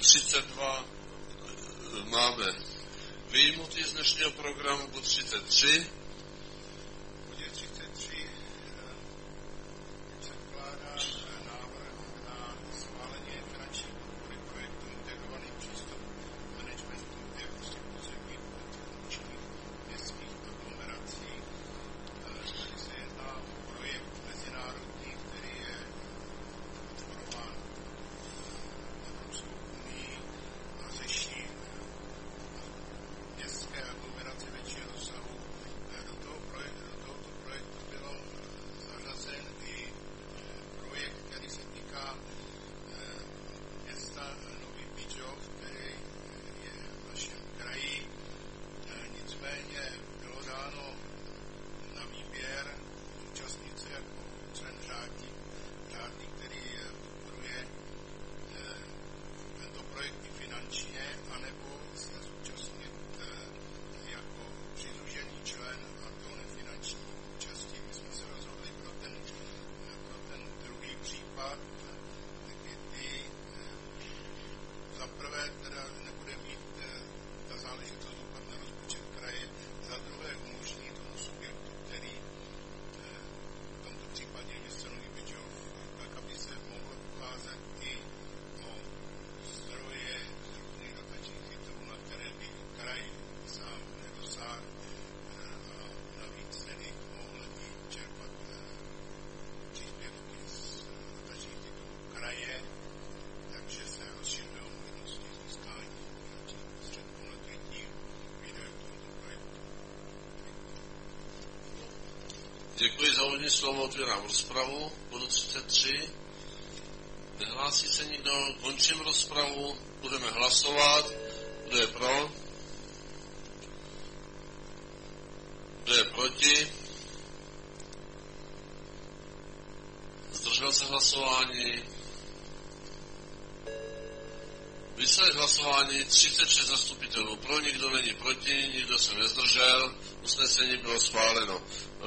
32 máme vyjmutý z dnešního programu, bod 33. Bodě 33 předkládá návrh na schválení finanční podpory projektu Integrovaný přístup managementu věcí územních funkčních městských aglomerací. Tady se jedná o projekt mezinárodní, který je podporován Evropskou unii a řeší městské aglomerace většího rozsahu. Do tohoto projektu bylo zařazen i projekt, který se týká města Nový Bydžov, který je v našem kraji. Nicméně bylo dáno na výběr účastnit se jako člen řádný, který podporuje tento projekt i finančně, anebo se zúčastnit jako přidružený člen a to nefinanční účastí. My jsme se rozhodli pro ten druhý případ, kdy za prvé teda nebude mít ta záležitost dopad na rozpočet kraje, za druhé umožní tomu subjektu, který v tomto případě město Nový Bydžov, tak aby se mohlo ucházet i o zdroje z různých dotačních titulů, na které by kraj sám nedosáhl, a navíc tedy mohl i čerpat příspěvky z dotačních titulů kraje, takže se rozšiřují možnosti získání finančních prostředků na krytí výdajů tohoto projektu. Děkuji za úvodní slovo, otvírám rozpravu, bodu 33. Nehlásí se nikdo, končím rozpravu, budeme hlasovat. Kdo je pro? Kdo je proti? Zdržel se hlasování. Výsledek hlasování 36 zastupitelů pro, nikdo není proti, nikdo se nezdržel, usnesení bylo schváleno.